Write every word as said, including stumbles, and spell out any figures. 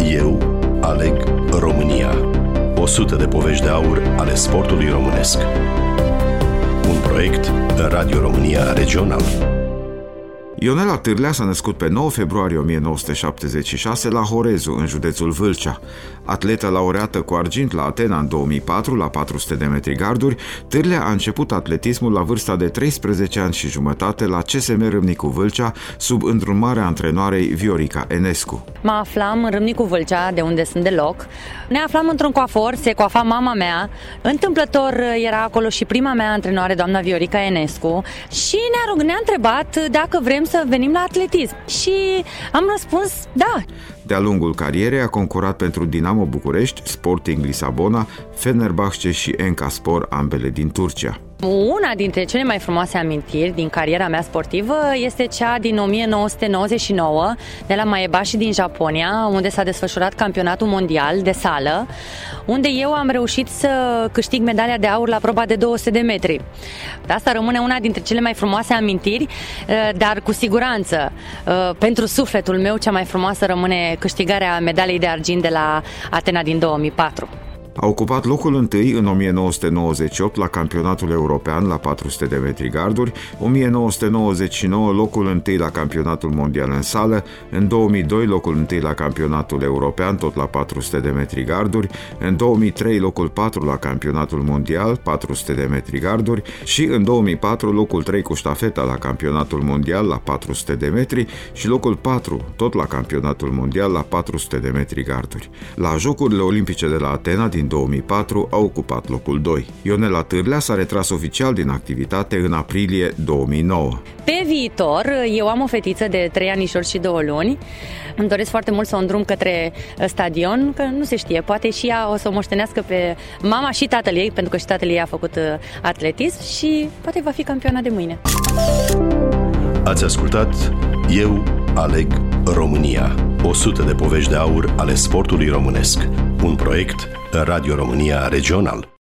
Eu aleg România. o sută de povești de aur ale sportului românesc. Un proiect Radio România Regional. Ionela Târlea s-a născut pe nouă februarie o mie nouă sute șaptezeci și șase la Horezu, în județul Vâlcea. Atletă laureată cu argint la Atena în două mii patru la patru sute de metri garduri, Târlea a început atletismul la vârsta de treisprezece ani și jumătate la C S M Râmnicu Vâlcea, sub îndrumarea antrenoarei Viorica Enescu. Mă aflam în Râmnicu Vâlcea, de unde sunt deloc. Ne aflam într-un coafor, se coafa mama mea. Întâmplător era acolo și prima mea antrenoare, doamna Viorica Enescu, și ne-a, rug, ne-a întrebat dacă vrem să venim la atletism. Și am răspuns da. De-a lungul carierei a concurat pentru Dinamo București, Sporting Lisabona, Fenerbahce și Enkaspor, ambele din Turcia. Una dintre cele mai frumoase amintiri din cariera mea sportivă este cea din o mie nouă sute nouăzeci și nouă, de la Maebashi din Japonia, unde s-a desfășurat campionatul mondial de sală, unde eu am reușit să câștig medalia de aur la proba de două sute de metri. Asta rămâne una dintre cele mai frumoase amintiri, dar cu siguranță, pentru sufletul meu, cea mai frumoasă rămâne câștigarea medaliei de argint de la Atena din două mii patru. A ocupat locul întâi în o mie nouă sute nouăzeci și opt la campionatul european la patru sute de metri garduri, o mie nouă sute nouăzeci și nouă locul întâi la campionatul mondial în sală, în două mii doi locul întâi la campionatul european tot la patru sute de metri garduri, în două mii trei locul patru la campionatul mondial patru sute de metri garduri și în două mii patru locul trei cu ștafeta la campionatul mondial la patru sute de metri și locul patru tot la campionatul mondial la patru sute de metri garduri. La Jocurile Olimpice de la Atena din două mii patru a ocupat locul doi. Ionela Târlea s-a retras oficial din activitate în aprilie două mii nouă. Pe viitor, eu am o fetiță de trei anișori și două luni. Îmi doresc foarte mult să o îndrum către stadion, că nu se știe, poate și ea o să o moștenească pe mama și tatăl ei, pentru că și tatăl ei a făcut atletism și poate va fi campioana de mâine. Ați ascultat Eu aleg România. o sută de povești de aur ale sportului românesc. Un proiect Radio România Regional.